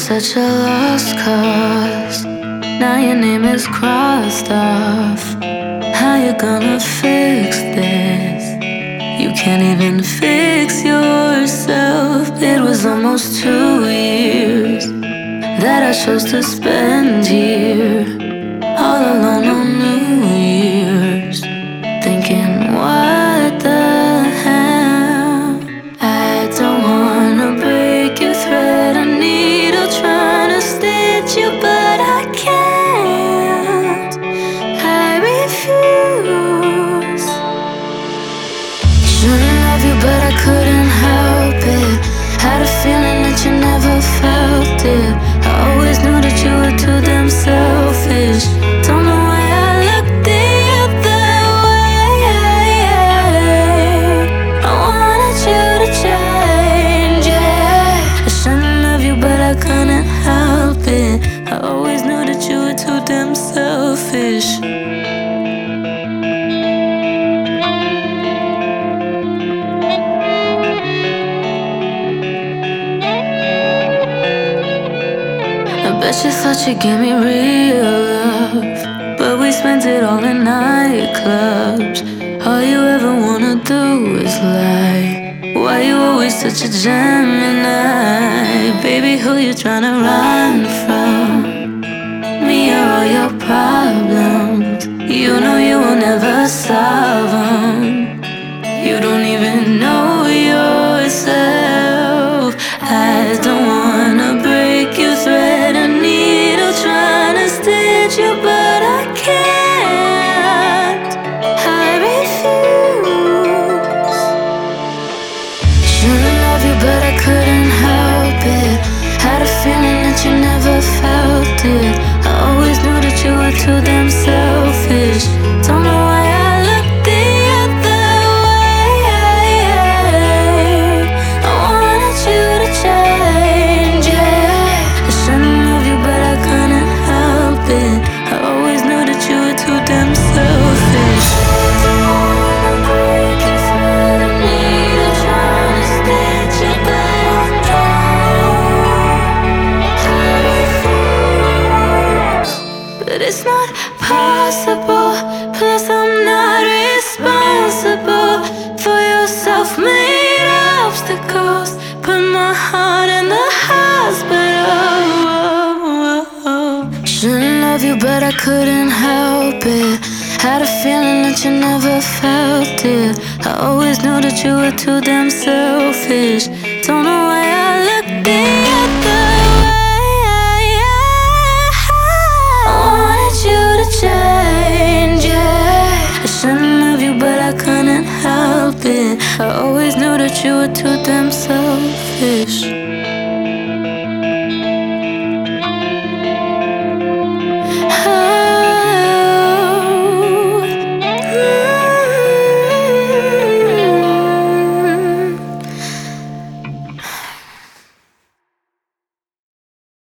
such a lost cause. Now your name is crossed off. How you gonna fix this? You can't even fix yourself. It was almost 2 years that I chose to spend here, all alone on New Year's, thinking, what the hell? I don't wanna break your thread, a needle trying to stitch you, but I can't. I refuse. Shouldn't love you, but I couldn't help it. Had a feeling that you never felt it. I always knew that you were too damn selfish. Don't know why I looked the other way. I wanted you to change, yeah. I shouldn't love you, but I couldn't help it. I always knew that you were too damn selfish. Bet you thought you gave me real love, but we spent it all in nightclubs. All you ever wanna do is lie. Why you always such a Gemini? Baby, who you tryna run from? Me or all your problems? You know you will never solve them. You don't even know yourself. I don't wanna break your thread, a needle trying to stitch you, but I can't. I refuse. Shouldn't love you, but I couldn't help it. Had a feeling that you never felt it. I always knew that you were too damn selfish. Don't know why I looked the other way. I wanted you to change, yeah. I shouldn't love you, but I couldn't help it. I always knew that you were too damn selfish. But it's not possible. Plus I'm not responsible for your self-made obstacles. Put my heart in the hospital. Shouldn't love you, but I couldn't help it. Had a feeling that you never felt it. I always knew that you were too damn selfish. Don't know why I looked the other way. I wanted you to change, yeah. I shouldn't love you, but I couldn't help it. I always knew that you were too damn selfish.